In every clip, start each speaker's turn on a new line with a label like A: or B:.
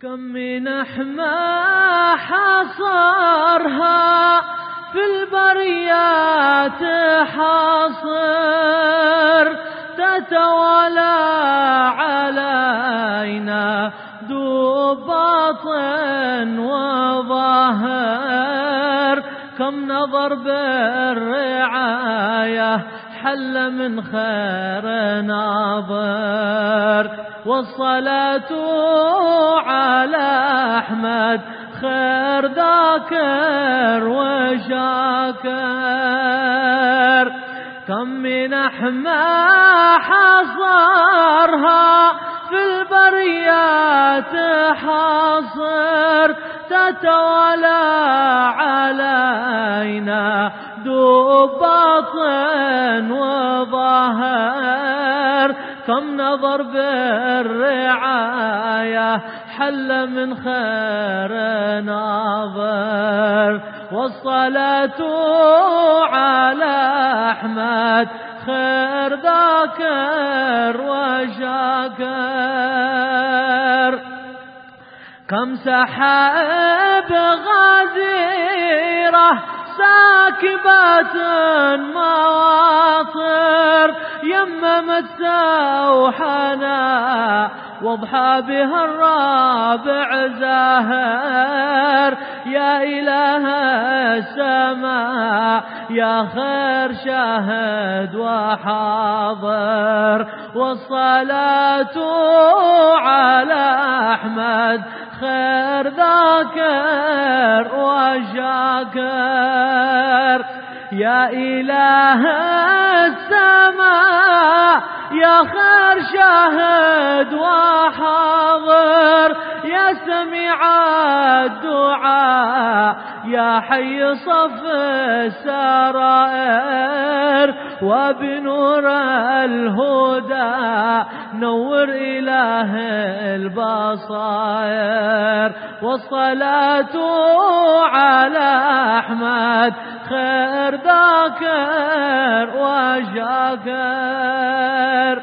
A: كم من أحمى حصرها في البريات حاصر تتوالى علينا دوب باطن وظاهر كم نظر بالرعاية حل من خير ناظر والصلاة على أحمد خير ذاكر وشاكر كم من أحمى حصرها في البريات حاصر تتوالى علينا دوب باطن وظاهر كم نظر بالرعاية حل من خير ناظر والصلاة على أحمد خير ذاكر وشاكر كم سحاب غزيرة ساكبة مواطر يممت سوحنا واضحى بها الرابع زاهر يا إله السماء يا خير شاهد وحاضر والصلاة على أحمد خير ذاكر وشاكر يا إله السماء يا خير شاهد وحاضر يا سميع الدعاء يا حي صف السرائر وبنور الهدى نور إله البصائر والصلاة على أحمد خير ذاكر وشاكر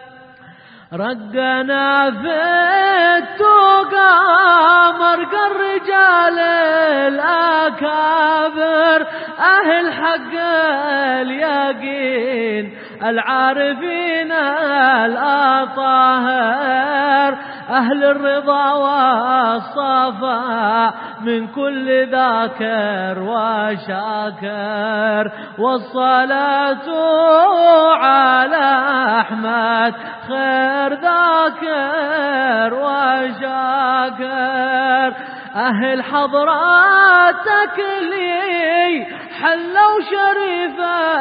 A: رقنا في التقى مرقى الرجال الأكابر أهل حق اليقين العارفين الأطاهر أهل الرضا والصفاء من كل ذاكر وشاكر والصلاة على أحمد خير ذاكر وشاكر أهل حضراتك لي حلوا شريف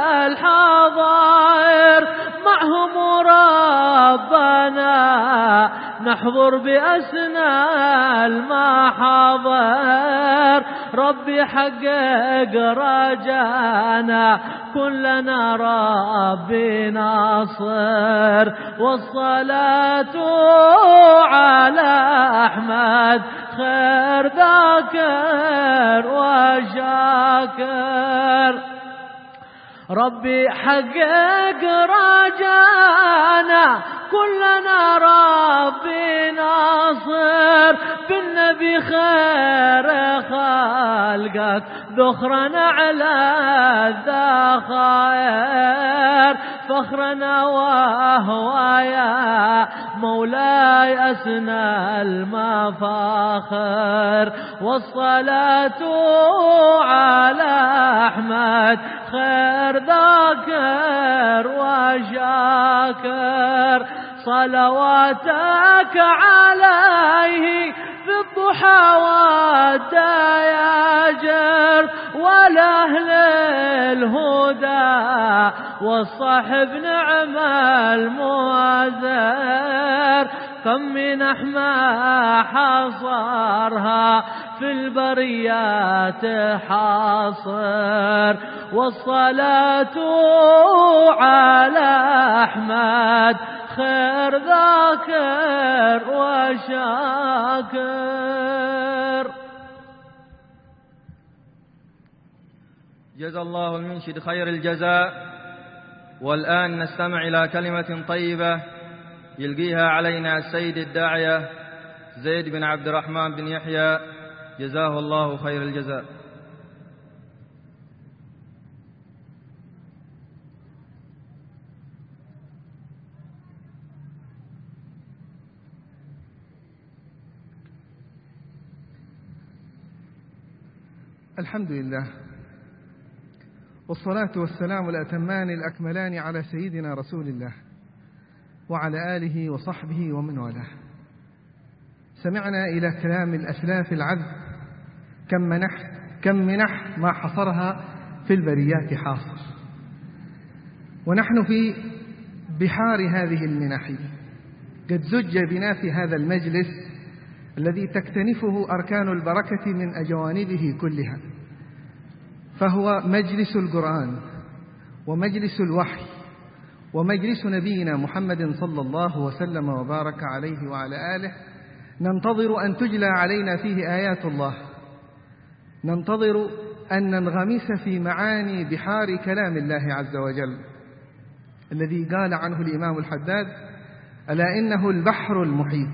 A: الحضائر معهم ربنا نحضر بأسنى المحاضر ربي حقق رجانا كلنا ربي ناصر والصلاة على أحمد خير ذاكر وشاكر ربي حقق رجانا كلنا ربي ناصر بالنبي خير خلقك ذخرنا على الذخائر فخرنا وهو يا مولاي أسنى المفاخر والصلاة على أحمد خير ذاكر وشاكر صلواتك عليه في الضحى والدياجر والأهل الهدى والصحب نعم المؤازر كم من أحمى حصرها في البريات حاصر والصلاة على أحمد خير ذاكر وشاكر.
B: جزا الله المنشد خير الجزاء. والآن نستمع إلى كلمة طيبة يلقيها علينا السيد الداعية زيد بن عبد الرحمن بن يحيى جزاه الله خير الجزاء.
C: الحمد لله، والصلاة والسلام الأتمان الأكملان على سيدنا رسول الله وعلى آله وصحبه ومن والاه. سمعنا إلى كلام الأسلاف العذب، كم منح ما حصرها في البريات حاصر، ونحن في بحار هذه المنح. قد زج بنا في هذا المجلس الذي تكتنفه أركان البركة من أجوانبه كلها، فهو مجلس القرآن ومجلس الوحي ومجلس نبينا محمد صلى الله وسلم وبارك عليه وعلى آله. ننتظر أن تجلى علينا فيه آيات الله، ننتظر أن ننغمس في معاني بحار كلام الله عز وجل الذي قال عنه الإمام الحداد: ألا إنه البحر المحيط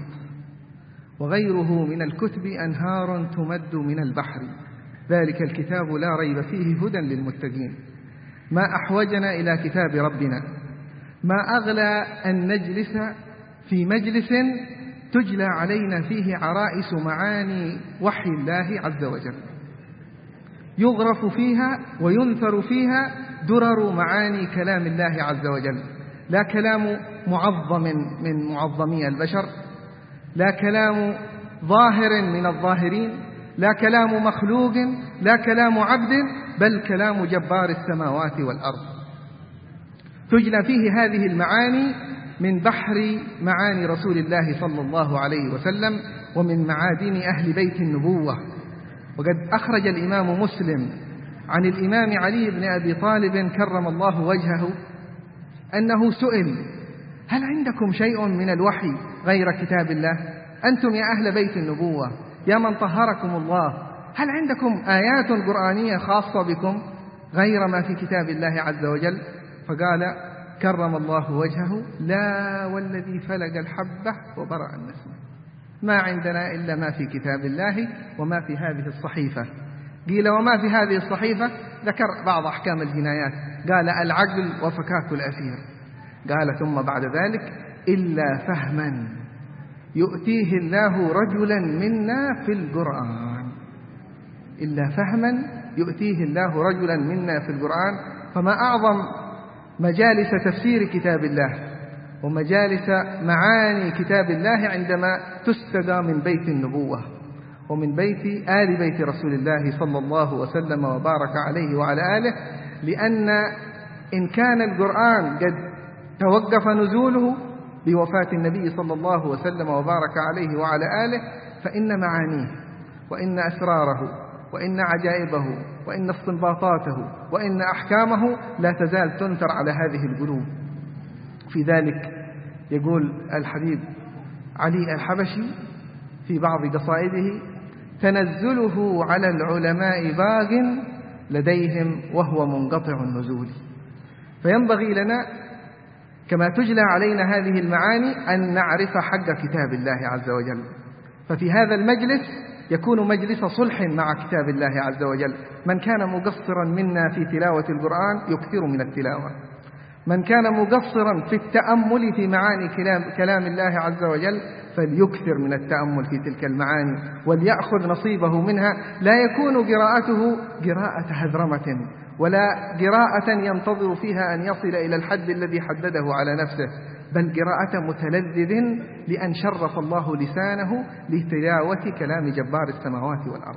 C: وغيره من الكتب أنهار تمد من البحر، ذلك الكتاب لا ريب فيه هدى للمتقين. ما أحوجنا إلى كتاب ربنا، ما أغلى أن نجلس في مجلس تجلى علينا فيه عرائس معاني وحي الله عز وجل، يغرف فيها وينثر فيها درر معاني كلام الله عز وجل، لا كلام معظم من معظمي البشر، لا كلام ظاهر من الظاهرين، لا كلام مخلوق، لا كلام عبد، بل كلام جبار السماوات والأرض. تجلى فيه هذه المعاني من بحر معاني رسول الله صلى الله عليه وسلم ومن معادن أهل بيت النبوة. وقد أخرج الإمام مسلم عن الإمام علي بن أبي طالب كرم الله وجهه أنه سئل: هل عندكم شيء من الوحي غير كتاب الله؟ أنتم يا أهل بيت النبوة، يا من طهركم الله، هل عندكم آيات قرآنية خاصة بكم غير ما في كتاب الله عز وجل؟ فقال كرم الله وجهه: لا والذي فلق الحبة وبرأ النسمة، ما عندنا إلا ما في كتاب الله وما في هذه الصحيفة. قيل: وما في هذه الصحيفة؟ ذكر بعض أحكام الجنايات، قال: العقل وفكاك الأسير. قال: ثم بعد ذلك: إلا فهما يؤتيه الله رجلا منا في القرآن، إلا فهما يؤتيه الله رجلا منا في القرآن. فما أعظم مجالس تفسير كتاب الله ومجالس معاني كتاب الله عندما تستقى من بيت النبوة ومن بيت آل بيت رسول الله صلى الله وسلم وبارك عليه وعلى آله. لأن إن كان القرآن قد توقف نزوله بوفاة النبي صلى الله وسلم وبارك عليه وعلى آله، فإن معانيه وإن أسراره وإن عجائبه وإن استنباطاته وإن أحكامه لا تزال تنثر على هذه القلوب. في ذلك يقول الحبيب علي الحبشي في بعض قصائده: تنزله على العلماء باغ لديهم وهو منقطع النزول. فينبغي لنا كما تجلى علينا هذه المعاني أن نعرف حق كتاب الله عز وجل. ففي هذا المجلس يكون مجلس صلح مع كتاب الله عز وجل. من كان مقصرا منا في تلاوة القرآن يكثر من التلاوة، من كان مقصرا في التأمل في معاني كلام الله عز وجل فليكثر من التأمل في تلك المعاني وليأخذ نصيبه منها. لا يكون قراءته قراءة هذرمة ولا قراءة ينتظر فيها أن يصل إلى الحد الذي حدده على نفسه، بل قراءة متلذذ لأن شرف الله لسانه لتلاوة كلام جبار السماوات والأرض.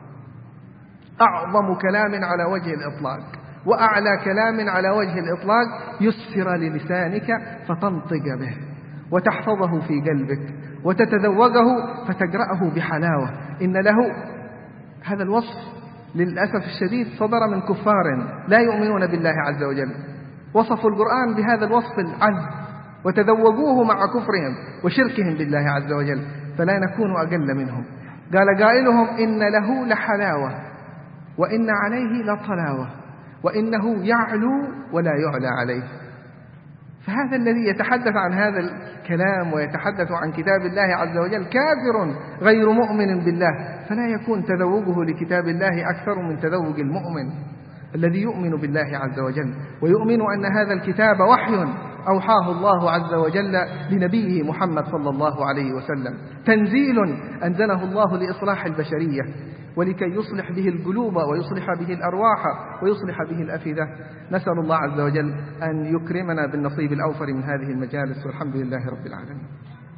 C: أعظم كلام على وجه الإطلاق وأعلى كلام على وجه الإطلاق يسر للسانك فتنطق به وتحفظه في قلبك وتتذوقه فتقرأه بحلاوة. إن له هذا الوصف للأسف الشديد صدر من كفار لا يؤمنون بالله عز وجل، وصفوا القرآن بهذا الوصف العذب وتذوقوه مع كفرهم وشركهم بالله عز وجل، فلا نكون أقل منهم. قال قائلهم: إن له لحلاوة وإن عليه لطلاوة وإنه يعلو ولا يعلى عليه. فهذا الذي يتحدث عن هذا الكلام ويتحدث عن كتاب الله عز وجل كافر غير مؤمن بالله، فلا يكون تذوقه لكتاب الله أكثر من تذوق المؤمن الذي يؤمن بالله عز وجل ويؤمن أن هذا الكتاب وحي أوحاه الله عز وجل لنبيه محمد صلى الله عليه وسلم، تنزيل أنزله الله لإصلاح البشرية ولكي يصلح به القلوب ويصلح به الأرواح ويصلح به الأفئدة. نسأل الله عز وجل أن يكرمنا بالنصيب الأوفر من هذه المجالس، والحمد لله رب العالمين.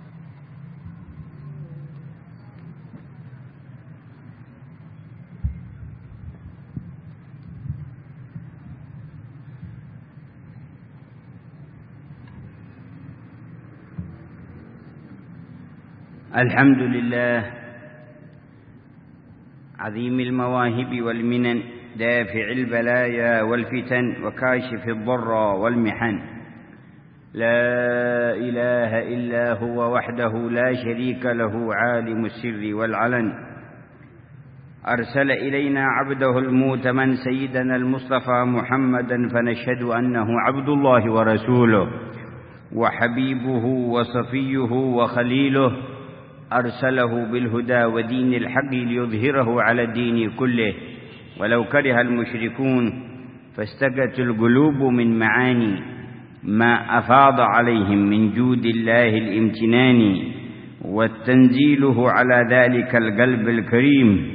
D: الحمد لله عظيم المواهب والمنن، دافع البلايا والفتن، وكاشف الضر والمحن. لا إله إلا هو وحده لا شريك له، عالم السر والعلن. أرسل إلينا عبده المؤتمن سيدنا المصطفى محمدا، فنشهد أنه عبد الله ورسوله وحبيبه وصفيه وخليله، أرسله بالهدى ودين الحق ليظهره على الدين كله ولو كره المشركون. فاستقت القلوب من معاني ما أفاض عليهم من جود الله الامتنان، والتنزيله على ذلك القلب الكريم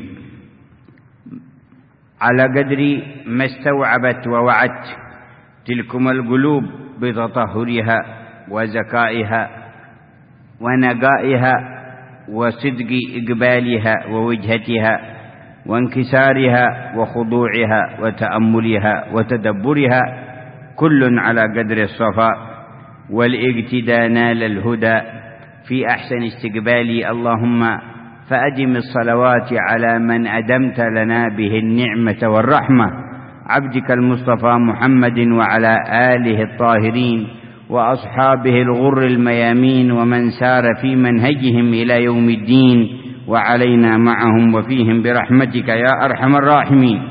D: على قدر ما استوعبت ووعت تلكم القلوب بتطهرها وزكائها ونقائها وصدق إقبالها ووجهتها وانكسارها وخضوعها وتأملها وتدبرها، كل على قدر الصفاء والاقتداء نال الهدى في أحسن استقبال. اللهم فأدم الصلوات على من أدمت لنا به النعمة والرحمة، عبدك المصطفى محمد وعلى آله الطاهرين وأصحابه الغر الميامين، ومن سار في منهجهم إلى يوم الدين، وعلينا معهم وفيهم برحمتك يا أرحم الراحمين.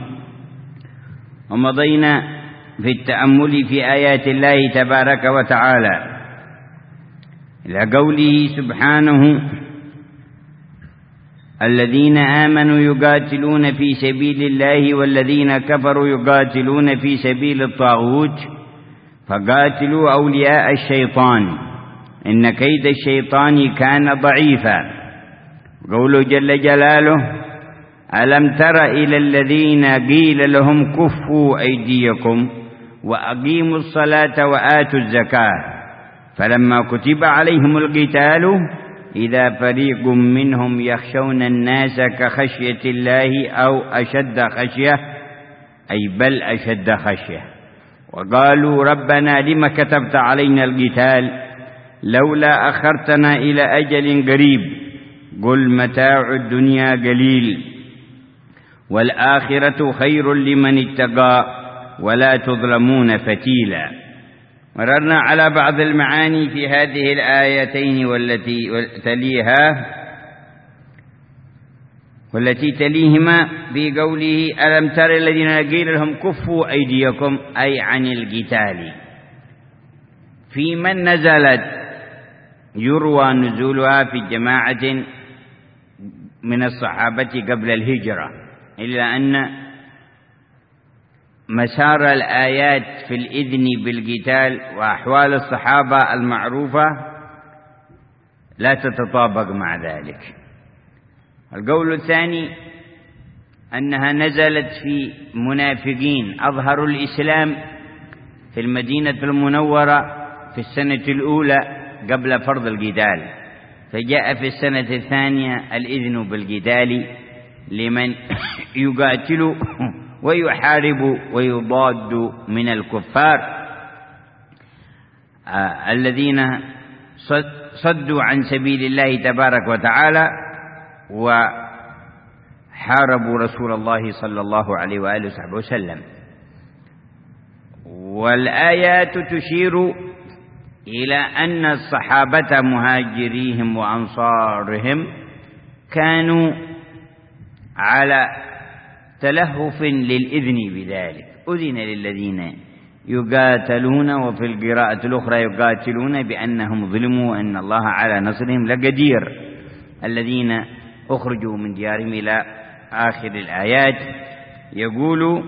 D: ومضينا في التأمل في آيات الله تبارك وتعالى إلى قوله سبحانه: الذين آمنوا يقاتلون في سبيل الله والذين كفروا يقاتلون في سبيل الطاغوت فقاتلوا أولياء الشيطان إن كيد الشيطان كان ضعيفا. قوله جل جلاله: ألم تر إلى الذين قيل لهم كفوا أيديكم وأقيموا الصلاة وآتوا الزكاة فلما كتب عليهم القتال إذا فريق منهم يخشون الناس كخشية الله أو أشد خشية، أي بل أشد خشية، وقالوا ربنا لم كتبت علينا القتال لولا أخرتنا إلى أجل قريب قل متاع الدنيا قليل والآخرة خير لمن اتقى ولا تظلمون فتيلا. مررنا على بعض المعاني في هذه الآيتين والتي تليهما في قوله: ألم تر الذين قيل لهم كفوا أيديكم، أي عن القتال. في من نزلت يروى نزولها في جماعة من الصحابة قبل الهجرة، إلا أن مسار الآيات في الإذن بالقتال وأحوال الصحابة المعروفة لا تتطابق مع ذلك. القول الثاني أنها نزلت في منافقين أظهروا الإسلام في المدينة المنورة في السنة الأولى قبل فرض القتال، فجاء في السنة الثانية الإذن بالقتال لمن يقاتل ويحارب ويضاد من الكفار الذين صدوا عن سبيل الله تبارك وتعالى وحاربوا رسول الله صلى الله عليه وآله وصحبه وسلم. والآيات تشير إلى أن الصحابة مهاجريهم وأنصارهم كانوا على تلهف للإذن بذلك، أذن للذين يقاتلون، وفي القراءة الأخرى يقاتلون بأنهم ظلموا وأن الله على نصرهم لقدير، الذين أخرجوا من ديارهم إلى آخر الآيات. يقول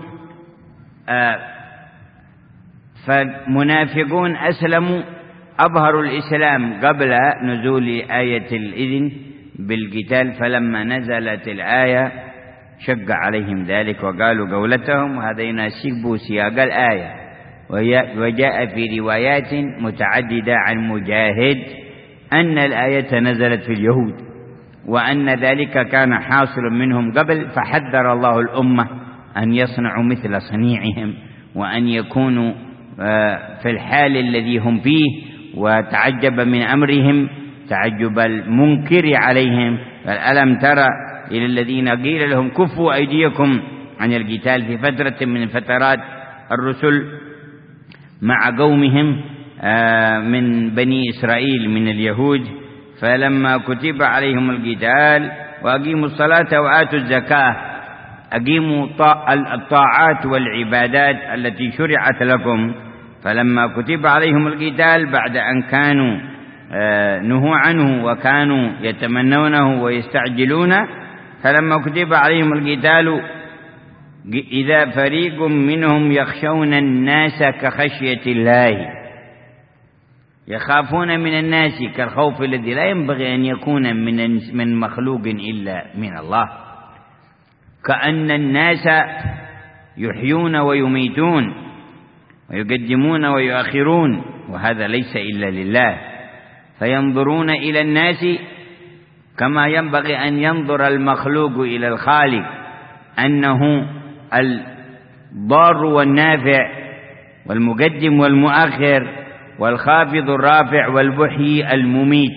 D: فالمنافقون أسلموا، أظهروا الإسلام قبل نزول آية الإذن بالقتال، فلما نزلت الآية شق عليهم ذلك وقالوا قولتهم، وهذا يناسب سياق الآية. وجاء في روايات متعددة عن مجاهد أن الآية نزلت في اليهود، وأن ذلك كان حاصل منهم قبل، فحذر الله الأمة أن يصنعوا مثل صنيعهم، وأن يكونوا في الحال الذي هم فيه، وتعجب من أمرهم تعجب المنكر عليهم. ألم ترى إلى الذين قيل لهم كفوا أيديكم عن القتال في فترة من فترات الرسل مع قومهم من بني إسرائيل من اليهود، فلما كتب عليهم القتال وأقيموا الصلاة وآتوا الزكاة، أقيموا الطاعات والعبادات التي شرعت لكم، فلما كتب عليهم القتال بعد أن كانوا نهوا عنه وكانوا يتمنونه ويستعجلونه، فلما كتب عليهم القتال إذا فريق منهم يخشون الناس كخشية الله، يخافون من الناس كالخوف الذي لا ينبغي أن يكون من مخلوق إلا من الله، كأن الناس يحيون ويميتون ويقدمون ويؤخرون، وهذا ليس إلا لله، فينظرون إلى الناس كما ينبغي أن ينظر المخلوق إلى الخالق، أنه الضار والنافع والمقدم والمؤخر والخافض الرافع والمحيي المميت.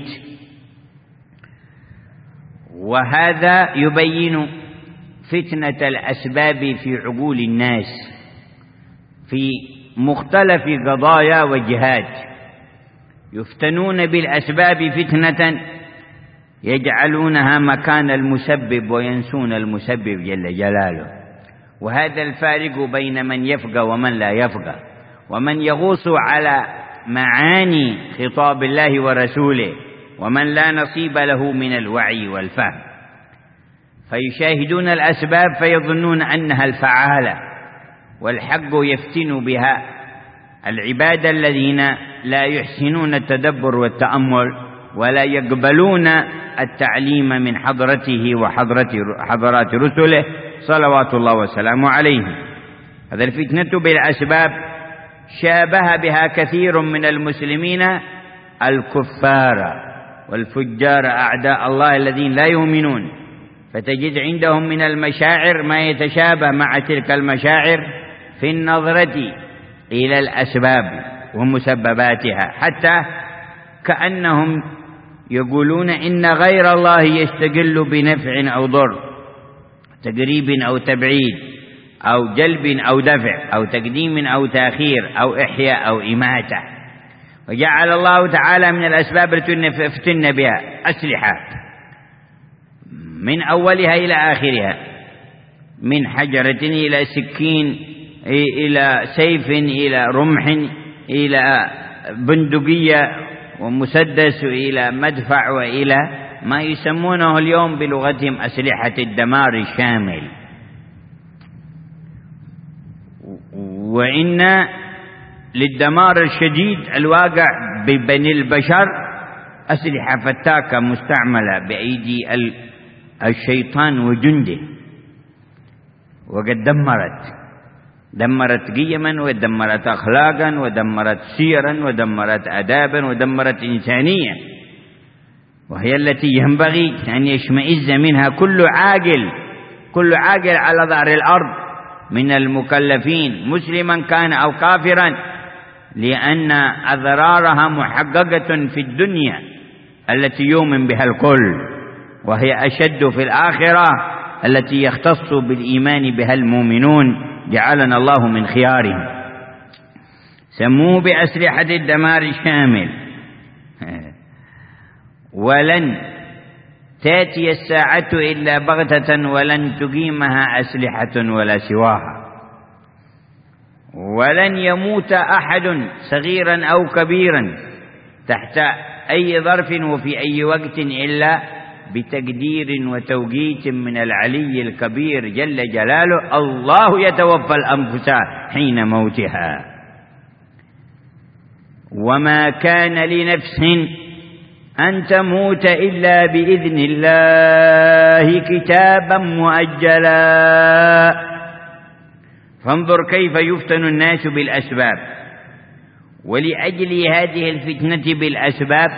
D: وهذا يبين فتنة الأسباب في عقول الناس في مختلف قضايا وجهات، يفتنون بالأسباب فتنة يجعلونها مكان المسبب وينسون المسبب جل جلاله. وهذا الفارق بين من يفقه ومن لا يفقه، ومن يغوص على معاني خطاب الله ورسوله، ومن لا نصيب له من الوعي والفهم، فيشاهدون الأسباب فيظنون أنها الفعالة، والحق يفتن بها العباد الذين لا يحسنون التدبر والتأمل ولا يقبلون التعليم من حضرته وحضرات رسله صلوات الله وسلامه عليهم. هذا الفتنة بالأسباب شابه بها كثير من المسلمين الكفار والفجار أعداء الله الذين لا يؤمنون، فتجد عندهم من المشاعر ما يتشابه مع تلك المشاعر في النظرة إلى الأسباب ومسبباتها، حتى كأنهم يقولون إن غير الله يستقل بنفع أو ضر، تقريب أو تبعيد أو جلب أو دفع أو تقديم أو تأخير أو إحياء أو إماتة. وجعل الله تعالى من الأسباب التي يفتن بها أسلحة من أولها إلى آخرها، من حجرة إلى سكين إلى سيف إلى رمح إلى بندقية ومسدس إلى مدفع وإلى ما يسمونه اليوم بلغتهم أسلحة الدمار الشامل. وإن للدمار الشديد الواقع ببني البشر أسلحة فتاكة مستعملة بأيدي الشيطان وجنده، وقد دمرت قيما ودمرت أخلاقا ودمرت سيرا ودمرت آدابا ودمرت إنسانية، وهي التي ينبغي أن يشمئز منها كل عاقل على ظهر الأرض من المكلفين مسلما كان أو كافرا، لأن أضرارها محققة في الدنيا التي يؤمن بها الكل، وهي أشد في الآخرة التي يختص بالإيمان بها المؤمنون، جعلنا الله من خيارهم. سموه بأسلحة الدمار الشامل. ولن تأتي الساعة إلا بغتة ولن تقيمها أسلحة ولا سواها. ولن يموت أحد صغيرا أو كبيرا تحت أي ظرف وفي أي وقت إلا بتقدير وتوقيت من العلي الكبير جل جلاله. الله يتوفى الأنفس حين موتها، وما كان لنفس أن تموت إلا بإذن الله كتابا مؤجلا. فانظر كيف يفتن الناس بالأسباب، ولأجل هذه الفتنة بالأسباب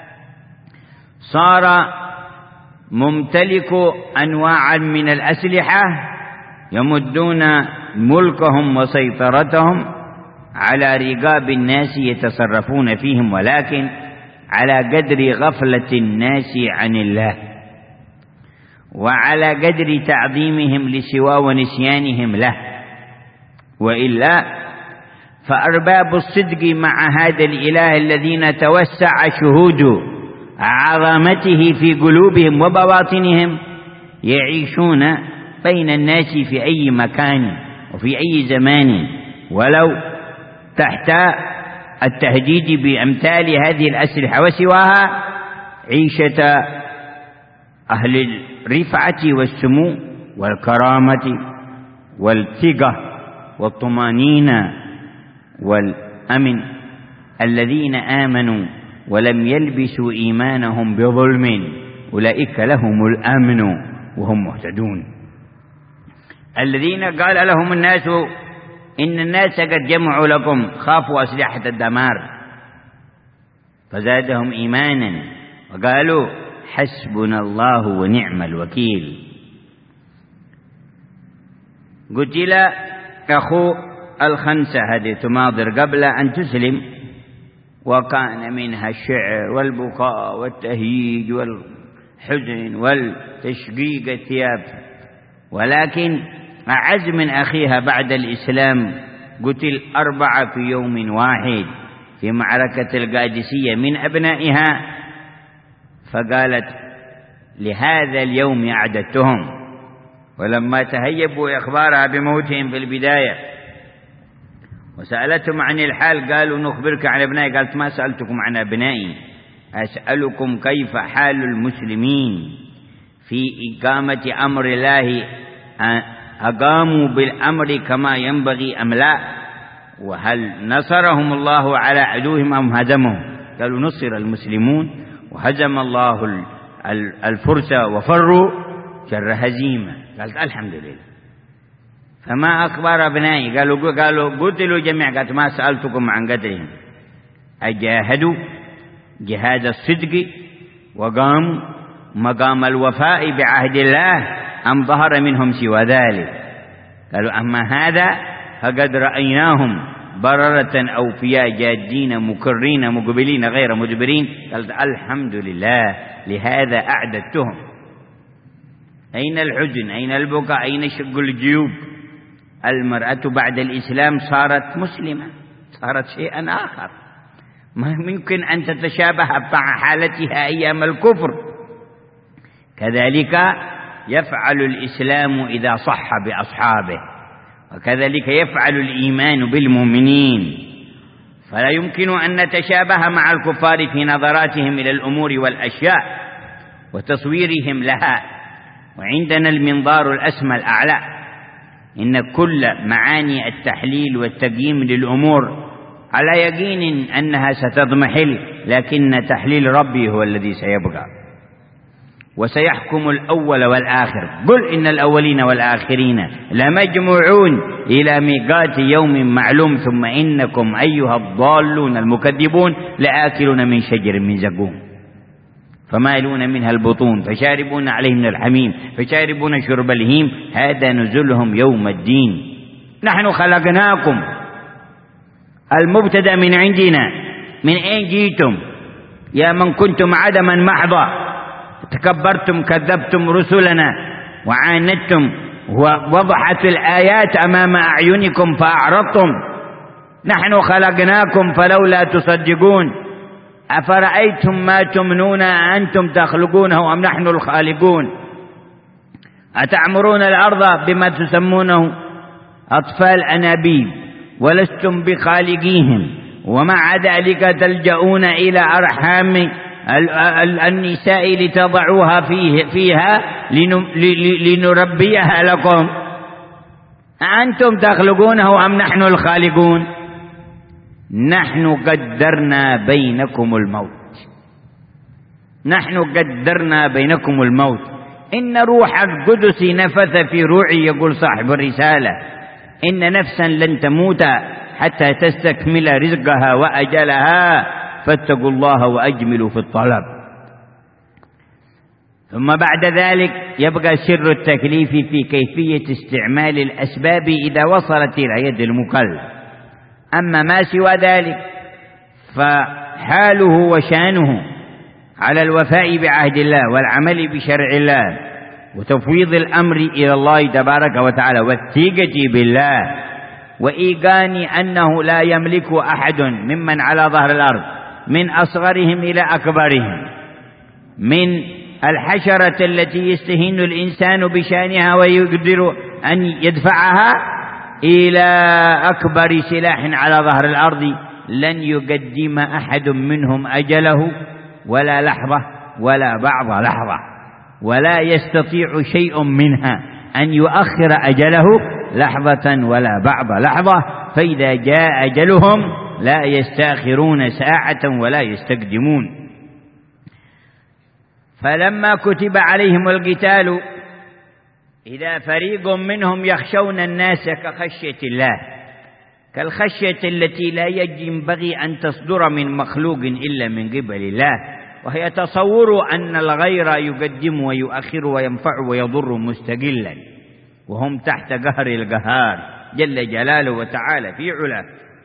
D: صار ممتلك أنواع من الأسلحة يمدون ملكهم وسيطرتهم على رقاب الناس يتصرفون فيهم، ولكن على قدر غفلة الناس عن الله، وعلى قدر تعظيمهم لسوى ونسيانهم له. وإلا فأرباب الصدق مع هذا الإله الذين توسع شهود عظمته في قلوبهم وبواطنهم يعيشون بين الناس في أي مكان وفي أي زمان، ولو تحت التهديد بأمثال هذه الأسلحة وسواها، عيشة أهل الرفعة والسمو والكرامة والثقة والطمانينة والأمن، الذين آمنوا ولم يلبسوا إيمانهم بظلم أولئك لهم الأمن وهم مهتدون. الذين قال لهم الناس إن الناس قد جمعوا لكم خافوا أسلحة الدمار فزادهم إيمانا وقالوا حسبنا الله ونعم الوكيل. قتل أخو الخنسة هذه تماضر قبل أن تسلم، وكان منها الشعر والبكاء والتهييج والحزن والتشقيق الثياب، ولكن أعز من أخيها بعد الإسلام قتل 4 في يوم واحد في معركة القادسية من أبنائها، فقالت لهذا اليوم أعددتهم. ولما تهيبوا إخبارها بموتهم في البداية وسألتهم عن الحال قالوا نخبرك عن أبنائي. قالت ما سألتكم عن أبنائي، أسألكم كيف حال المسلمين في إقامة أمر الله، أقاموا بالأمر كما ينبغي أم لا، وهل نصرهم الله على عدوهم أم هزمهم؟ قالوا نصر المسلمون وهزم الله الفرس وفروا شر هزيمة. قالت الحمد لله. فما أخبار أبنائي؟ قالوا قتلوا جميعا. قالت ما سألتكم عن قدرهم، أجاهدوا جهاد الصدق وقاموا مقام الوفاء بعهد الله أم ظهر منهم سوى ذلك؟ قالوا أما هذا فقد رأيناهم بررة أوفياء جادين مكرين مقبلين غير مدبرين. قالت الحمد لله لهذا أعددتهم. أين الحزن؟ أين البكاء؟ أين شق الجيوب؟ المرأة بعد الإسلام صارت مسلمة، صارت شيئا آخر، ما يمكن أن تتشابه مع حالتها أيام الكفر. كذلك يفعل الإسلام إذا صح بأصحابه، وكذلك يفعل الإيمان بالمؤمنين، فلا يمكن أن نتشابه مع الكفار في نظراتهم إلى الأمور والأشياء وتصويرهم لها. وعندنا المنظار الأسمى الأعلى، إن كل معاني التحليل والتقييم للأمور على يقين أنها ستضمحل، لكن تحليل ربي هو الذي سيبقى وسيحكم الأول والآخر. قل إن الأولين والآخرين لمجموعون إلى ميقات يوم معلوم ثم إنكم أيها الضالون المكذبون لآكلون من شجر من زقوم فمالون منها البطون فشاربون عليه من الحميم فشاربون شرب الهيم هذا نزلهم يوم الدين. نحن خلقناكم. المبتدأ من عندنا. من أين جيتم يا من كنتم عدما محضا؟ تكبرتم كذبتم رسلنا وعاندتم ووضحت الآيات أمام أعينكم فأعرضتم. نحن خلقناكم فلولا تصدقون. أفرأيتم ما تمنون أنتم تخلقونه أم نحن الخالقون؟ أتعمرون الأرض بما تسمونه أطفال أنابيب ولستم بخالقيهم، ومع ذلك تلجؤون إلى أرحام النساء لتضعوها فيها لنربيها لكم. أنتم تخلقونه أم نحن الخالقون؟ نحن قدرنا بينكم الموت، نحن قدرنا بينكم الموت. إن روح القدس نفث في روعي، يقول صاحب الرسالة، إن نفسا لن تموت حتى تستكمل رزقها وأجلها، فاتقوا الله وأجملوا في الطلب. ثم بعد ذلك يبقى سر التكليف في كيفية استعمال الأسباب إذا وصلت إلى يد المكلف. أما ما سوى ذلك فحاله وشانه على الوفاء بعهد الله والعمل بشرع الله وتفويض الأمر إلى الله تبارك وتعالى والثقة بالله، وإيقان أنه لا يملك أحد ممن على ظهر الأرض من أصغرهم إلى أكبرهم، من الحشرة التي يستهين الإنسان بشانها ويقدر أن يدفعها إلى أكبر سلاح على ظهر الأرض، لن يقدم أحد منهم أجله ولا لحظة ولا بعض لحظة، ولا يستطيع شيء منها أن يؤخر أجله لحظة ولا بعض لحظة. فإذا جاء أجلهم لا يستأخرون ساعة ولا يستقدمون. فلما كتب عليهم القتال إذا فريق منهم يخشون الناس كخشية الله، كالخشية التي لا ينبغي أن تصدر من مخلوق إلا من قبل الله، وهي تصور أن الغير يقدم ويؤخر وينفع ويضر مستقلا، وهم تحت قهر القهار جل جلاله وتعالى في علاه.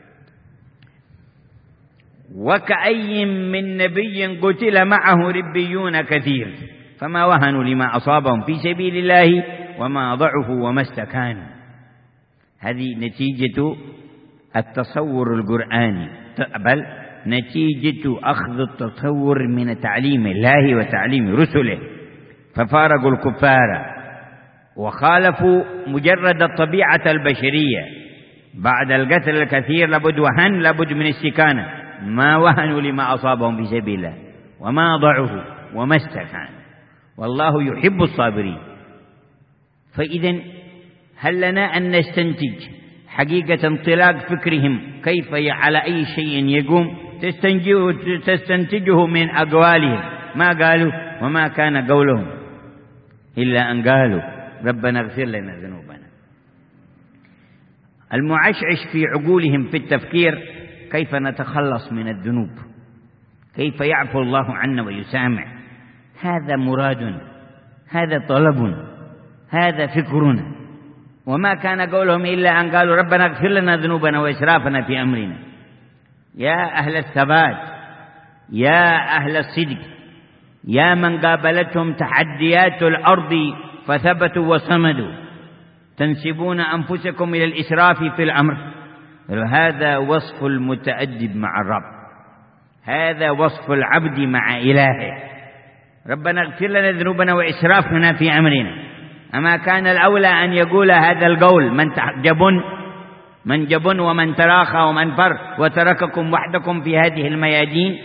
D: وكأي من نبي قتل معه ربيون كثير فما وهنوا لما أصابهم في سبيل الله وما ضعفوا وما استكانوا. هذه نتيجة التصور القرآني، بل نتيجة أخذ التصور من تعليم الله وتعليم رسله. ففارقوا الكفار وخالفوا مجرد الطبيعة البشرية. بعد القتل الكثير لابد وهن، لابد من استكانة، ما وهنوا لما أصابهم في سبيل الله وما ضعفوا وما استكانوا، والله يحب الصابرين. فإذا هل لنا أن نستنتج حقيقة انطلاق فكرهم كيف على أي شيء يقوم؟ تستنتجه من أقوالهم. ما قالوا وما كان قولهم إلا أن قالوا ربنا اغفر لنا ذنوبنا. المعشعش في عقولهم في التفكير كيف نتخلص من الذنوب، كيف يعفو الله عنا ويسامح. هذا مراد، هذا طلب، هذا فكرنا. وما كان قولهم إلا أن قالوا ربنا اغفر لنا ذنوبنا وإسرافنا في أمرنا. يا أهل الثبات، يا أهل الصدق، يا من قابلتهم تحديات الأرض فثبتوا وصمدوا، تنسبون أنفسكم إلى الإسراف في الأمر. هذا وصف المتأدب مع الرب، هذا وصف العبد مع إلهه. ربنا اغفر لنا ذنوبنا وإسرافنا في أمرنا. أما كان الأولى أن يقول هذا القول من جبن ومن تراخى ومن فر وترككم وحدكم في هذه الميادين؟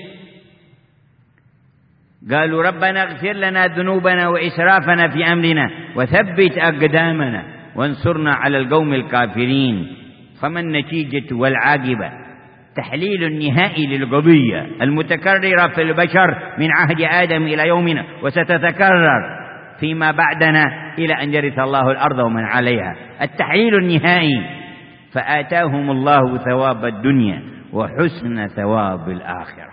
D: قالوا ربنا اغفر لنا ذنوبنا وإسرافنا في أمرنا وثبت أقدامنا وانصرنا على القوم الكافرين. فما النتيجة والعاقبة؟ تحليل النهائي للقضية المتكررة في البشر من عهد آدم إلى يومنا، وستتكرر فيما بعدنا إلى أن يرث الله الأرض ومن عليها. التحليل النهائي. فآتاهم الله ثواب الدنيا وحسن ثواب الآخرة،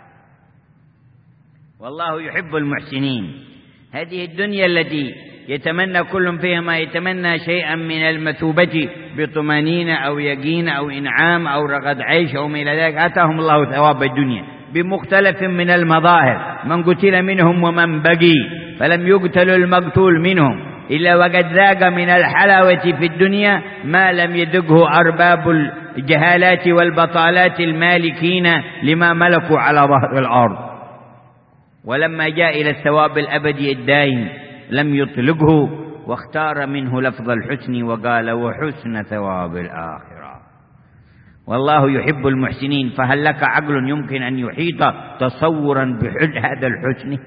D: والله يحب المحسنين. هذه الدنيا التي يتمنى كل فيها ما يتمنى شيئا من المثوبة بطمانينة أو يقين أو إنعام أو رغد عيش أو من ذلك، آتاهم الله ثواب الدنيا بمختلف من المظاهر، من قتل منهم ومن بقي، فلم يقتل المقتول منهم إلا وقد ذاق من الحلاوة في الدنيا ما لم يذقه أرباب الجهالات والبطالات المالكين لما ملكوا على ظهر الأرض. ولما جاء إلى الثواب الأبدي الدائم لم يطلقه، واختار منه لفظ الحسن وقال وحسن ثواب الآخرة. والله يحب المحسنين. فهل لك عقل يمكن أن يحيط تصورا بهذا الحسن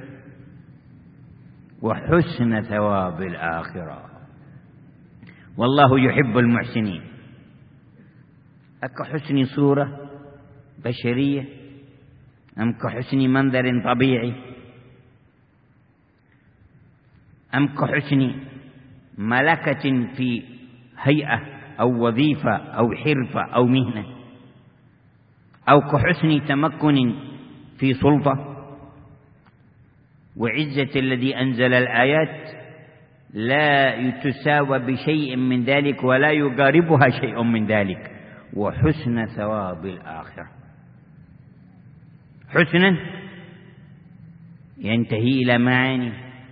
D: وحسن ثواب الآخرة؟ والله يحب المحسنين. أكحسن صورة بشرية أم كحسن منظر طبيعي أم كحسن ملكة في هيئة أو وظيفة أو حرفة أو مهنة أو كحسن تمكن في سلطة وعزة الذي أنزل الآيات لا تساوى بشيء من ذلك ولا يقاربها شيء من ذلك، وحسن ثواب الآخرة. حسنا ينتهي إلى معاني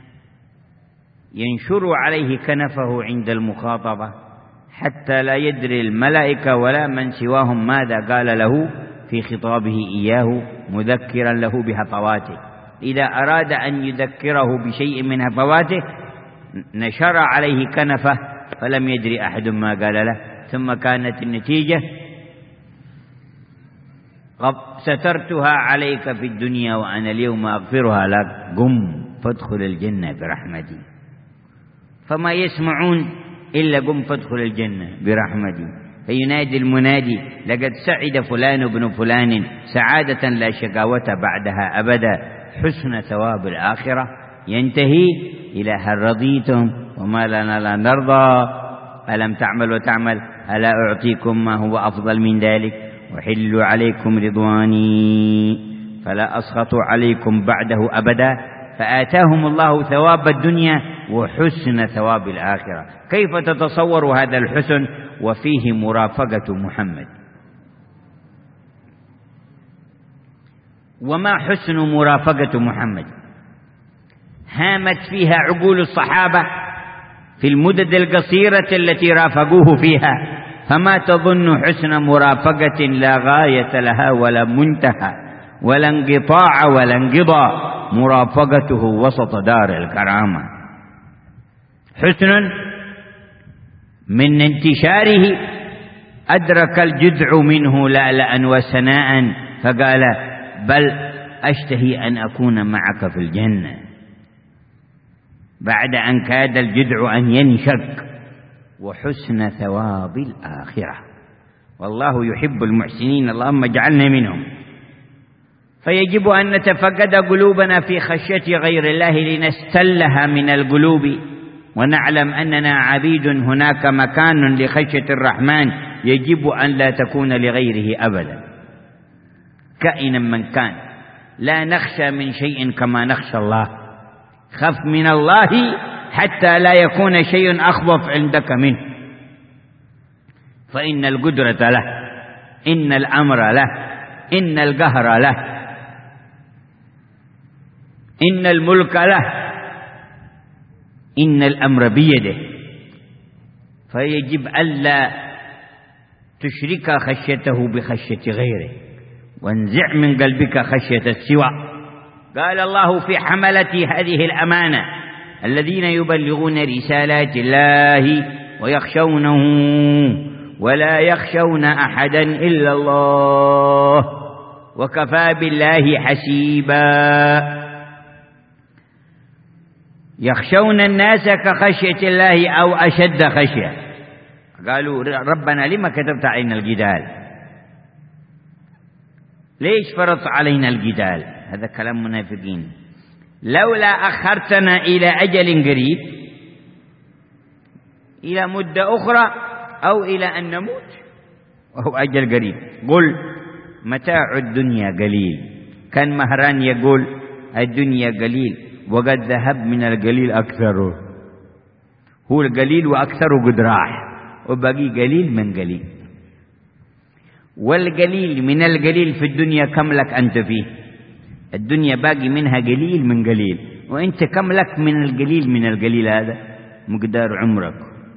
D: ينشر عليه كنفه عند المخاطبة حتى لا يدري الملائكة ولا من سواهم ماذا قال له في خطابه إياه مذكرا له بهفواته. إذا أراد أن يذكره بشيء من هفواته نشر عليه كنفه فلم يدري أحد ما قال له، ثم كانت النتيجة سترتها عليك في الدنيا وأنا اليوم أغفرها لك، قم فادخل الجنة برحمتي. فما يسمعون إلا قم فادخل الجنة برحمتي. فينادي المنادي لقد سعد فلان بن فلان سعادة لا شقاوة بعدها أبدا. حسن ثواب الآخرة ينتهي إلى هل رضيتم وما لنا لا نرضى، ألم تعمل وتعمل، ألا أعطيكم ما هو أفضل من ذلك، وحل عليكم رضواني فلا أسخط عليكم بعده أبدا. فآتاهم الله ثواب الدنيا وحسن ثواب الآخرة. كيف تتصور هذا الحسن وفيه مرافقة محمد؟ وما حسن مرافقة محمد؟ هامت فيها عقول الصحابة في المدد القصيرة التي رافقوه فيها، فما تظن حسن مرافقة لا غاية لها ولا منتهى ولا انقطاع ولا انقضاء مرافقته وسط دار الكرامة. حسن من انتشاره أدرك الجذع منه لألأ وسناء فقال بل أشتهي أن أكون معك في الجنة، بعد أن كاد الجذع أن ينشق. وحسن ثواب الآخرة. والله يحب المحسنين، اللهم اجعلنا منهم. فيجب أن نتفقد قلوبنا في خشية غير الله لنستلها من القلوب، ونعلم أننا عبيد هناك مكان لخشية الرحمن يجب أن لا تكون لغيره أبدا كائنا من كان. لا نخشى من شيء كما نخشى الله. خف من الله حتى لا يكون شيء أخوف عندك منه، فإن القدرة له، إن الأمر له، إن القهر له، إن الملك له، إن الأمر بيده. فيجب ألا تشرك خشيته بخشية غيره، وانزع من قلبك خشية السوى. قال الله في حملة هذه الأمانة الذين يبلغون رسالات الله ويخشونه ولا يخشون أحدا إلا الله وكفى بالله حسيبا. يخشون الناس كخشية الله أو أشد خشية. قالوا ربنا لما كتبت علينا القتال؟ ليش فرضت علينا القتال؟ هذا كلام منافقين. لولا أخرتنا إلى أجل قريب، إلى مدة أخرى، أو إلى أن نموت، وهو أجل قريب. قل متاع الدنيا قليل. كان مهران يقول الدنيا قليل وقد ذهب من القليل أكثره. هو القليل وأكثره قد راح، وبقي قليل من قليل. والقليل من القليل في الدنيا كم لك أنت فيه؟ الدنيا باقي منها قليل من قليل، وأنت كم لك من القليل من القليل؟ هذا مقدار عمرك،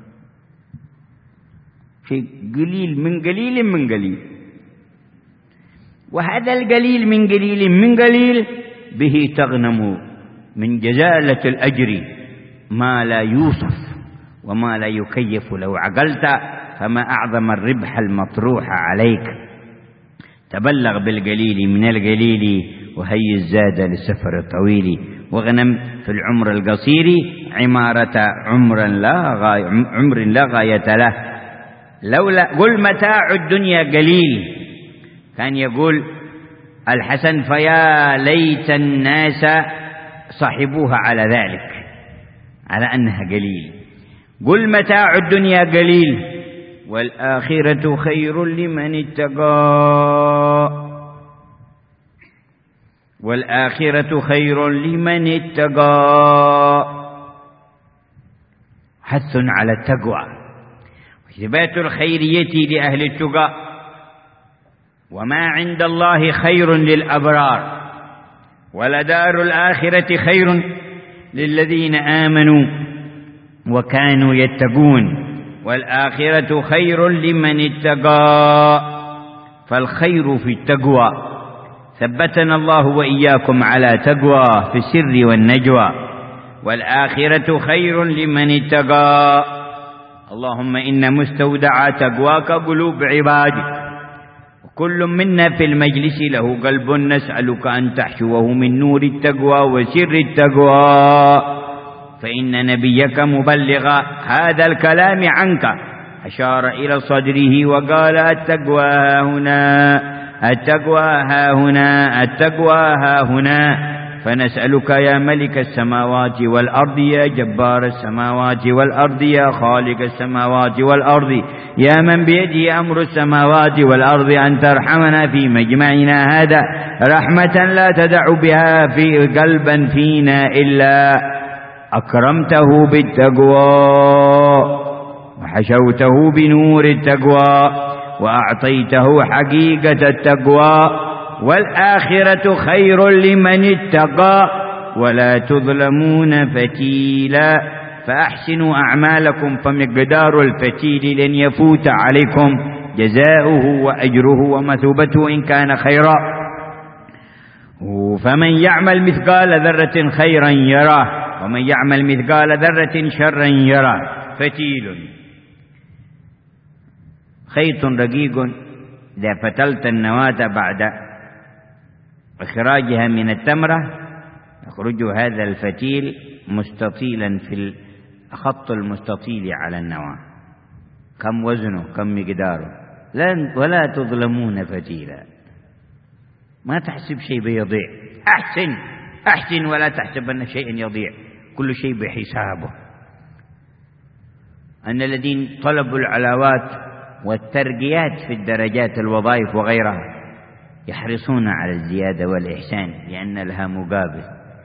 D: شيء قليل من قليل من قليل. وهذا القليل من قليل من قليل به تغنم من جزالة الأجر ما لا يوصف وما لا يكيف لو عقلت، فما أعظم الربح المطروح عليك. تبلغ بالقليل من القليل وهي الزاد للسفر الطويل، واغنم في العمر القصير عمارة عمر لا غاية له. لولا قل متاع الدنيا قليل، كان يقول الحسن فيا ليت الناس صاحبوها على ذلك، على أنها قليل. قل متاع الدنيا قليل والآخرة خير لمن اتقى، والآخرة خير لمن اتقى. حث على التقوى وإثبات الخيرية لأهل التقى. وما عند الله خير للأبرار، ولدار الآخرة خير للذين آمنوا وكانوا يتقون، والآخرة خير لمن اتقى. فالخير في التقوى. ثبتنا الله وإياكم على تقوى في السر والنجوى. والآخرة خير لمن اتقى. اللهم إن مستودع تقواك قلوب عبادك، وكل منا في المجلس له قلب نسألك أن تحشوه من نور التقوى وسر التقوى، فإن نبيك مبلغ هذا الكلام عنك أشار إلى صدره وقال التقوى ها هنا، التقوى ها هنا، التقوى ها هنا. فنسألك يا ملك السماوات والأرض، يا جبار السماوات والأرض، يا خالق السماوات والأرض، يا من بيده أمر السماوات والأرض، أن ترحمنا في مجمعنا هذا رحمة لا تدع بها في قلبا فينا إلا أكرمته بالتقوى، وحشوته بنور التقوى، وأعطيته حقيقة التقوى. والآخرة خير لمن اتقى ولا تظلمون فتيلا. فأحسنوا أعمالكم فمقدار الفتيل لن يفوت عليكم جزاؤه وأجره ومثوبته إن كان خيرا. فمن يعمل مثقال ذرة خيرا يراه، ومن يعمل مثقال ذرة شرا يراه. فتيل خيط رقيق، إذا فتلت النواة بعد إخراجها من التمرة يخرج هذا الفتيل مستطيلا في الخط المستطيل على النواة. كم وزنه، كم مقداره. ولا تظلمون فتيلا. ما تحسب شيء بيضيع. أحسن ولا تحسب أن شيء يضيع، كل شيء بحسابه. أن الذين طلبوا العلاوات والترقيات في الدرجات الوظائف وغيرها يحرصون على الزيادة والإحسان لأن لها مقابل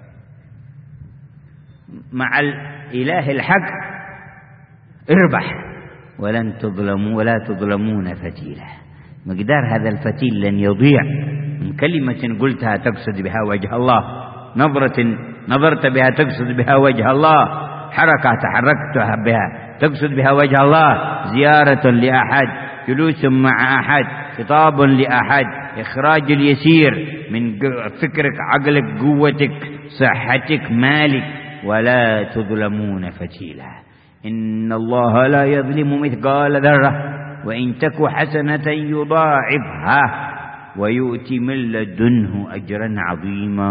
D: مع الإله الحق. اربح ولن تظلموا ولا تظلمون فتيلا. مقدار هذا الفتيل لن يضيع من كلمة قلتها تقصد بها وجه الله، نظرة نظرت بها تقصد بها وجه الله، حركة تحركتها بها تقصد بها وجه الله، زيارة لأحد، جلوس مع أحد، خطاب لأحد، إخراج اليسير من فكرك، عقلك، قوتك، صحتك، مالك. ولا تظلمون فتيلا. إن الله لا يظلم مثقال ذرة وإن تك حسنة يضاعفها ويؤتي من لدنه أجرا عظيما.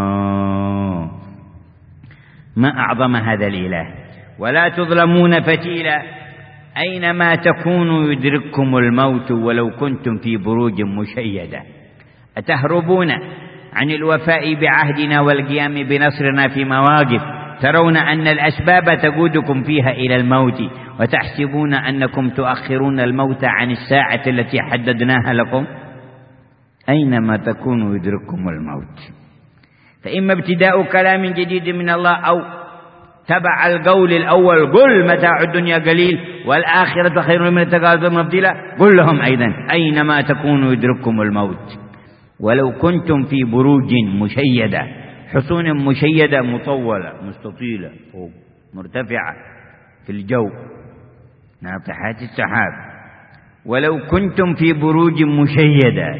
D: ما أعظم هذا الإله. ولا تظلمون فتيلا. أينما تكونوا يدرككم الموت ولو كنتم في بروج مشيدة. أتهربون عن الوفاء بعهدنا والقيام بنصرنا في مواقف ترون أن الأسباب تقودكم فيها إلى الموت، وتحسبون أنكم تؤخرون الموت عن الساعة التي حددناها لكم؟ أينما تكونوا يدرككم الموت. فإما ابتداء كلام جديد من الله أو تبع القول الأول قل متاع الدنيا قليل والآخرة خير من التقاضي مبدلا. قل لهم أيضا أينما تكونوا يدرككم الموت ولو كنتم في بروج مشيدة، حصون مشيدة مطولة مستطيلة فوق مرتفعة في الجو ناطحات السحاب. ولو كنتم في بروج مشيدة،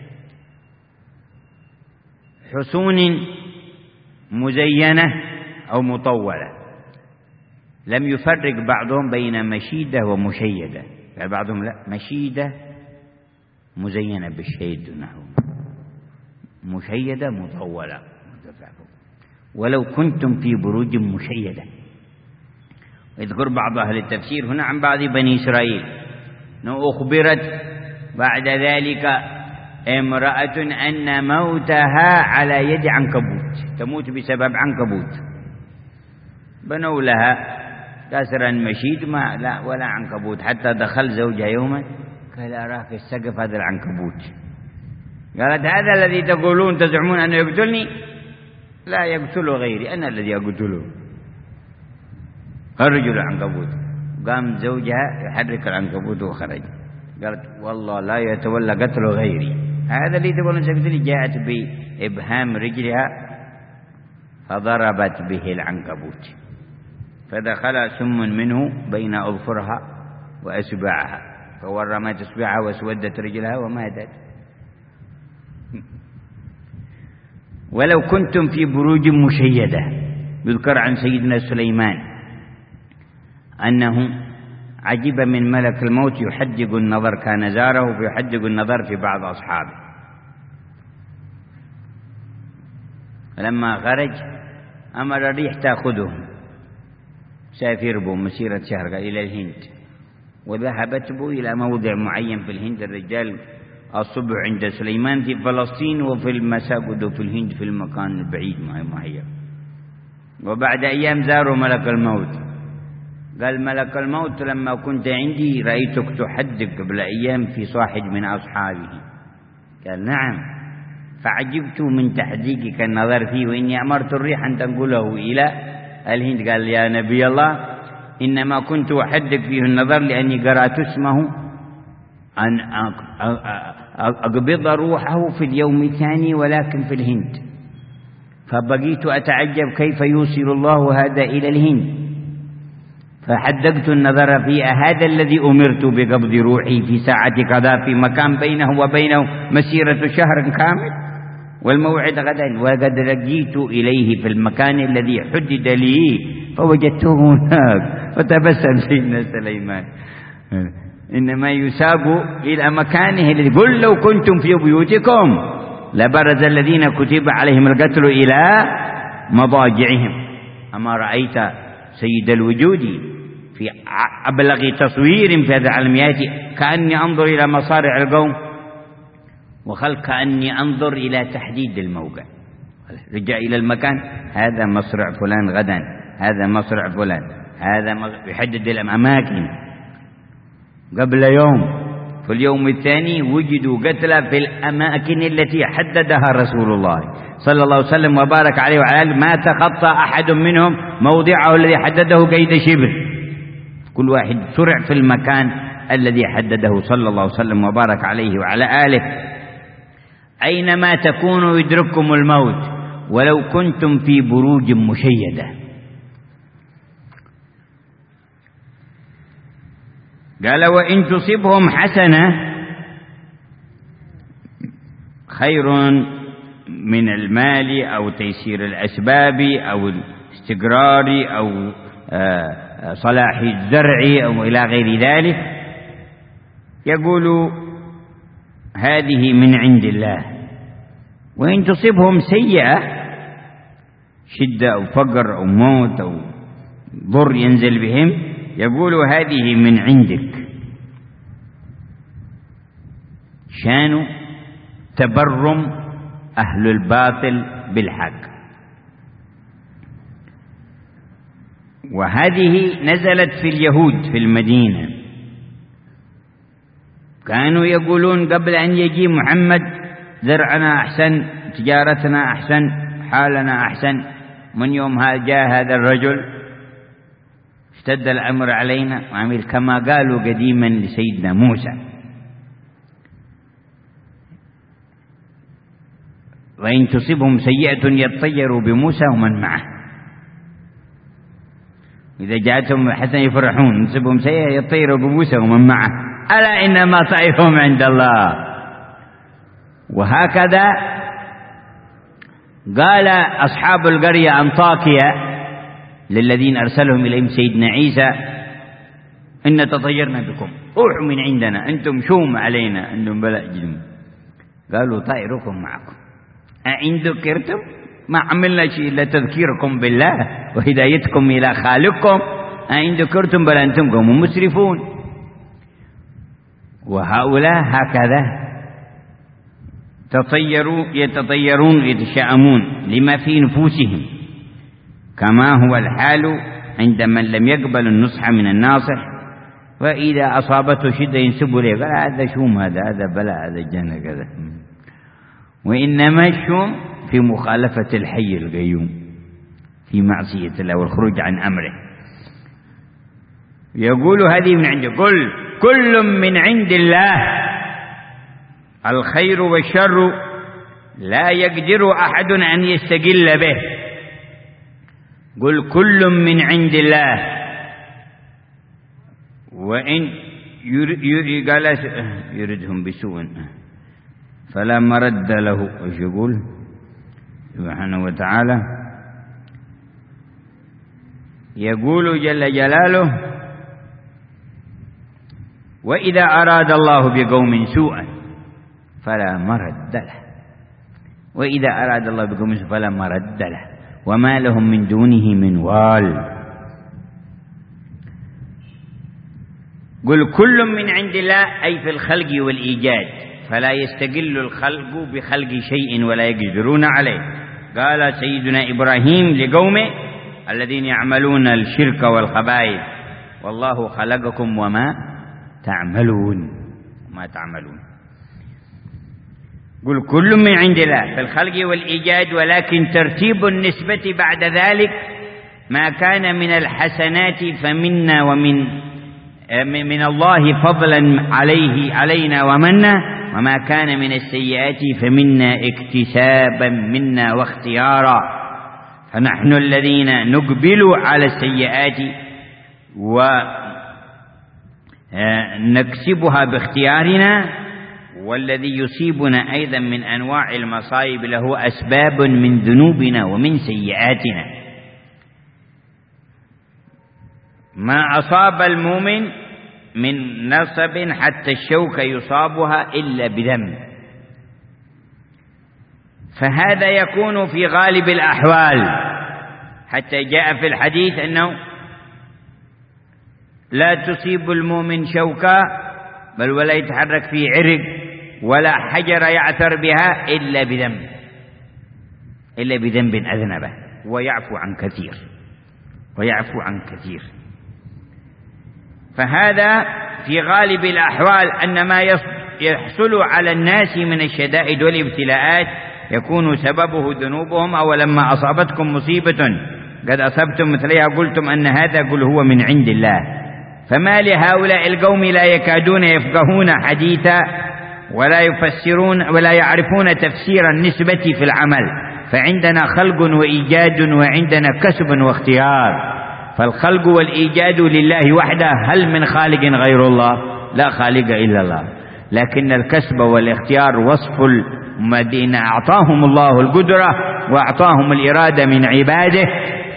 D: حصون مزينة أو مطولة. لم يفرق بعضهم بين مشيدة ومشيدة، بعضهم لا، مشيدة مزينة بالشيء دونه. مشيدة مطولة ولو كنتم في بروج مشيدة. يذكر بعض أهل التفسير هنا عن بعض بني إسرائيل أنه أخبرت بعد ذلك امرأة أن موتها على يد عنكبوت، تموت بسبب عنكبوت. بنوا لها كسرا مشيد ما لا ولا عنكبوت، حتى دخل زوجها يوما قال أراك السقف هذا العنكبوت. قالت هذا الذي تقولون تزعمون أنه يقتلني، لا يقتل غيري، أنا الذي أقتله. خرجوا العنكبوت، قام زوجها يحرك العنكبوت وخرج. قالت والله لا يتولى قتل غيري، هذا اللي تقولون سيقتلني. جاءت بإبهام رجلها فضربت به العنكبوت، فدخل سم منه بين أظفرها وأسباعها، فورمت أسباعها واسودت رجلها وماتت. ولو كنتم في بروج مشيدة. يذكر عن سيدنا سليمان أنه عجب من ملك الموت يحدق النظر، كان زاره فيحدق النظر في بعض أصحابه. فلما خرج أمر الريح تأخذهم، سافر بهم مسيرة شهر إلى الهند، وذهبت به إلى موضع معين في الهند. الرجال الصبح عند سليمان في فلسطين، وفي المساء قدوا في الهند في المكان البعيد ما هي. وبعد أيام زاروا ملك الموت، قال ملك الموت لما كنت عندي رأيتك تحدق قبل أيام في صاحب من أصحابه. قال نعم، فعجبت من تحديقك النظر فيه، وإني أمرت الريح أن تنقله إلى الهند. قال يا نبي الله إنما كنت أحدق فيه النظر لأني قرأت اسمه أن أقبض روحه في اليوم الثاني ولكن في الهند، فبقيت أتعجب كيف يوصل الله هذا إلى الهند، فحدقت النظر في هذا الذي أمرت بقبض روحي في ساعة كذا في مكان بينه وبينه مسيرة شهر كامل، والموعد غدا، وقد لقيت إليه في المكان الذي حدد لي فوجدته هناك. فتبسم سيدنا سليمان. إنما يساق إلى مكانه الذي قل لو كنتم في بيوتكم لبرز الذين كتب عليهم القتل إلى مضاجعهم. أما رأيت سيد الوجود في أبلغ تصوير في هذا العالم يأتي كأني أنظر إلى مصارع القوم، وخل كأني أنظر إلى تحديد الموقع. رجع إلى المكان، هذا مصرع فلان غدا، هذا مصرع فلان، هذا يحدد الأماكن. قبل يوم في اليوم الثاني وجدوا قتلى في الأماكن التي حددها رسول الله صلى الله عليه وسلم وبارك عليه وعلى آله، ما تخطى أحد منهم موضعه الذي حدده قيد شبر، كل واحد سرع في المكان الذي حدده صلى الله عليه وسلم وبارك عليه وعلى آله. أينما تكونوا يدرككم الموت ولو كنتم في بروج مشيدة. قال وإن تصبهم حسنة خير من المال أو تيسير الأسباب أو الاستقرار أو صلاح الزرع أو إلى غير ذلك، يقول هذه من عند الله. وإن تصبهم سيئة، شدة أو فقر أو موت أو ضر ينزل بهم، يقول هذه من عندك. شان تبرم أهل الباطل بالحق. وهذه نزلت في اليهود في المدينة، كانوا يقولون قبل أن يجي محمد زرعنا أحسن، تجارتنا أحسن، حالنا أحسن. من يوم جاء هذا الرجل اشتد الأمر علينا وعمل كما قالوا قديما لسيدنا موسى. وإن تصبهم سيئة يطيروا بموسى ومن معه، إذا جاءتهم حسنة يفرحون، تصبهم سيئة يطيروا بموسى ومن معه، ألا إنما طائرهم عند الله. وهكذا قال أصحاب القرية أنطاكيا للذين أرسلهم إليهم سيدنا عيسى إن تطيرنا بكم، روحوا من عندنا، أنتم شوم علينا، أنتم بلاء جلم. قالوا طائركم معكم، أئن ذكرتم ما عملنا شيء إلا تذكيركم بالله وهدايتكم إلى خالقكم، أئن ذكرتم بل أنتم قوم مسرفون. وهؤلاء هكذا يتطيرون يتشاءمون لما في نفوسهم، كما هو الحال عند من لم يقبل النصح من الناصح، فإذا أصابته شدة ينسب إليه قال هذا شوم، هذا بلاء، هذا الجنة كذا. وإنما الشوم في مخالفة الحي القيوم، في معصية الله والخروج عن أمره. يقول هذه من عنده، قل كل من عند الله، الخير والشر لا يقدر أحد أن يستقل به. قل كل من عند الله، وإن قال يردهم بسوء فلا مرد له. ايش يقول سبحانه وتعالى؟ يقول جل جلاله وإذا أراد الله بقوم سوءا فلا مرد له، وإذا أراد الله بقوم سوءا فلا مرد له وما لهم من دونه من وال. قل كل من عند الله أي في الخلق والإيجاد، فلا يستقل الخلق بخلق شيء ولا يقدرون عليه. قال سيدنا إبراهيم لقومه الذين يعملون الشرك والخبائث والله خلقكم وما تعملون. قل كل من عند الله في الخلق والإيجاد، ولكن ترتيب النسبة بعد ذلك ما كان من الحسنات فمنا من الله فضلا علينا ومنا، وما كان من السيئات فمنا اكتسابا منا واختيارا. فنحن الذين نقبل على السيئات ونكسبها باختيارنا، والذي يصيبنا أيضا من أنواع المصائب له أسباب من ذنوبنا ومن سيئاتنا. ما أصاب المؤمن من نصب حتى الشوك يصابها إلا بذنب، فهذا يكون في غالب الأحوال، حتى جاء في الحديث أنه لا تصيب المؤمن شوكة بل ولا يتحرك في عرق ولا حجر يعثر بها إلا بذنب أذنبه، ويعفو عن كثير. فهذا في غالب الأحوال أن ما يحصل على الناس من الشدائد والابتلاءات يكون سببه ذنوبهم. أو لما أصابتكم مصيبة قد أصبتم مثلها قلتم أن هذا، قل هو من عند الله. فما لهؤلاء القوم لا يكادون يفقهون حديثا ولا يفسرون ولا يعرفون تفسير النسبة في العمل. فعندنا خلق وإيجاد وعندنا كسب واختيار. فالخلق والإيجاد لله وحده، هل من خالق غير الله؟ لا خالق إلا الله. لكن الكسب والاختيار وصف الذين أعطاهم الله القدرة وأعطاهم الإرادة من عباده،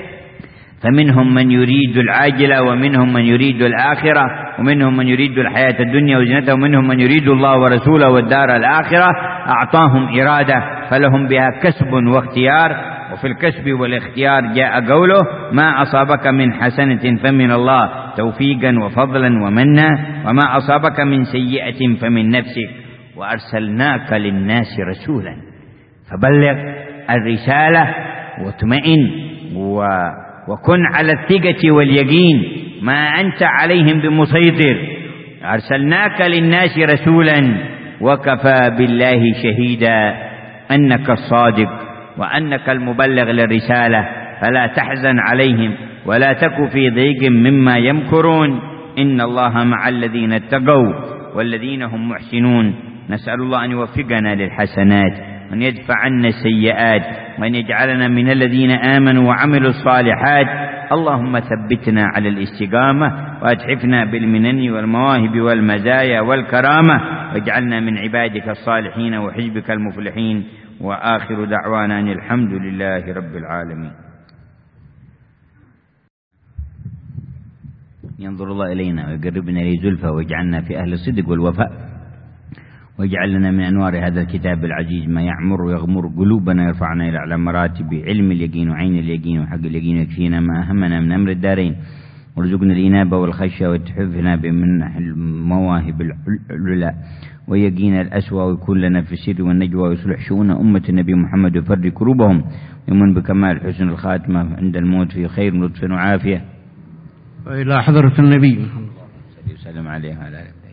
D: فمنهم من يريد العاجلة ومنهم من يريد الآخرة ومنهم من يريد الحياة الدنيا وزينتها ومنهم من يريد الله ورسوله والدار الآخرة. أعطاهم إرادة فلهم بها كسب واختيار. وفي الكسب والاختيار جاء قوله ما أصابك من حسنة فمن الله توفيقا وفضلا ومنا، وما أصابك من سيئة فمن نفسك، وأرسلناك للناس رسولا فبلغ الرسالة واطمئن وكن على الثقة واليقين، ما أنت عليهم بمسيطر. أرسلناك للناس رسولا وكفى بالله شهيدا أنك الصادق وأنك المبلغ للرسالة، فلا تحزن عليهم ولا تك في ضيق مما يمكرون، إن الله مع الذين اتقوا والذين هم محسنون. نسأل الله أن يوفقنا للحسنات وأن يدفع عنا السيئات وأن يجعلنا من الذين آمنوا وعملوا الصالحات. اللهم ثبتنا على الاستقامة وأتحفنا بالمنن والمواهب والمزايا والكرامة، واجعلنا من عبادك الصالحين وحزبك المفلحين. وآخر دعوانا أن الحمد لله رب العالمين. ينظر الله إلينا ويقربنا إليه زلفى، واجعلنا في أهل الصدق والوفاء، واجعل لنا من أنوار هذا الكتاب العزيز ما يعمر ويغمر قلوبنا، يرفعنا إلى أعلى مراتب علم اليقين وعين اليقين وحق اليقين، يكفينا ما أهمنا من أمر الدارين، وارزقنا الإنابة والخشية وتحفنا بمنح المواهب العلا، ويقين الأسوأ، ويكون لنا في السر والنجوى، ويصلح شؤون أمة النبي محمد ويفرج كروبهم، ويمن بكمال حسن الخاتمة عند الموت في خير لطف وعافية.
B: وإلى حضرة النبي
D: صلى الله عليه وسلم عليه وعلى آله.